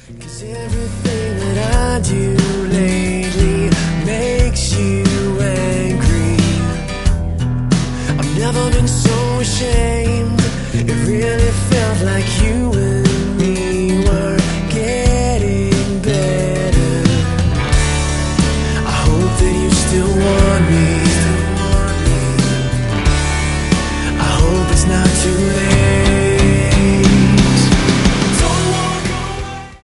'Cause everything that I do lately makes you angry. I've never been so ashamed. It really felt like you